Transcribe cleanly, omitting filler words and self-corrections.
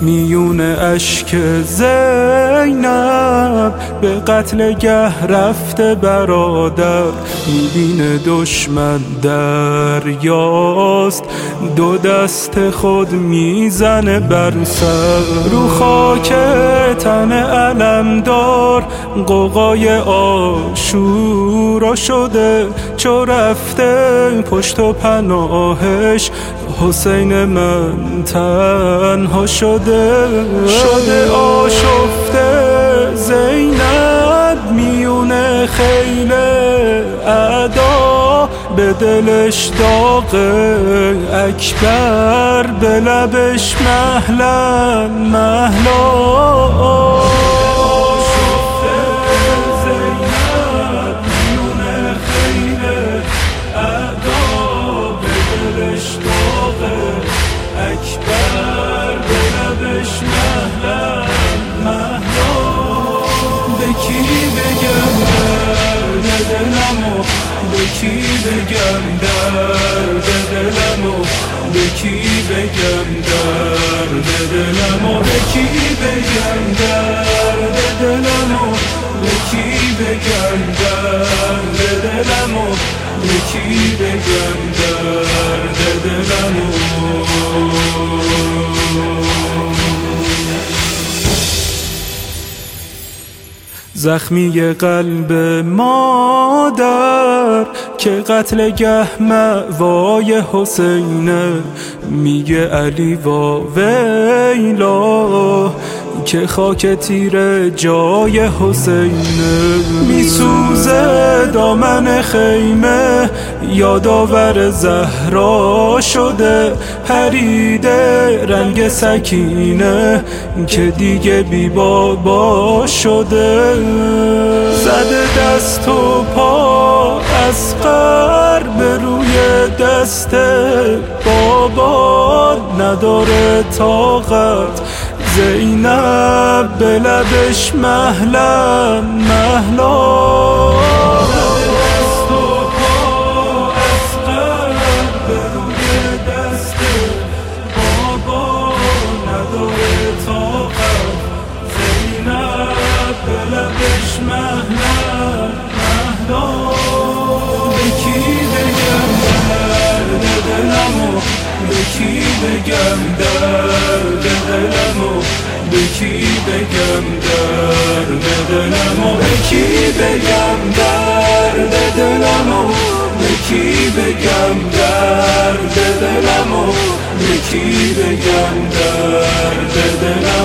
میون اشک زینب به قتلگه رفته برادر، میبینه دشمن دریاست، دو دست خود میزنه بر سر. رو خاک تن علمدار قوقای عاشورا شده، چو رفته پشت و پناهش حسین من تنها شده. آشفته زینب میون خیل اعدا، به دلش داغ اکبر، به لبش مهلا مهلا. به کی بگم درد دلمو، به کی بگم درد دلمو، به کی بگم درد دلمو، به کی بگم درد دلمو، به کی بگم درد دلمو. زخمی قلب مادر که قتلگه مأوای حسینه، میگه علی وا ویلا که خاک تیره جای حسینه. میسوزه دامن خیمه یادآور زهرا شده، پریده رنگ سکینه که دیگه بی بابا شده. زده دست و پا اصغر به روی دست بابا، نداره طاقت زینب به لبش مهلا مهلا. به کی بگم درد دلمو، به کی بگم درد دلمو، به کی بگم درد دلمو، به کی بگم درد دلمو، به کی بگم درد دلمو.